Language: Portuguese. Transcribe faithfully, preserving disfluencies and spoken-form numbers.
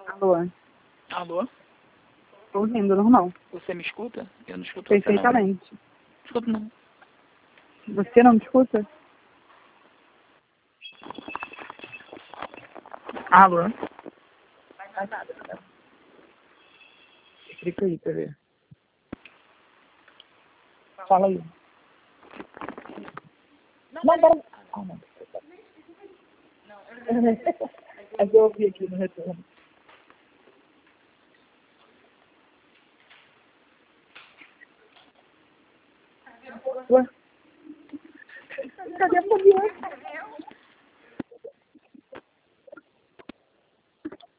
Alô? Alô? Tô ouvindo, normal. Você me escuta? Eu não escuto Perfeitamente. você, não. Escuto não. Você não me escuta? Alô? Não faz nada, né? Clica aí pra ver. Fala aí. Não, não. Ah, não. É que eu ouvi aqui no retorno. Ué? Cadê a família?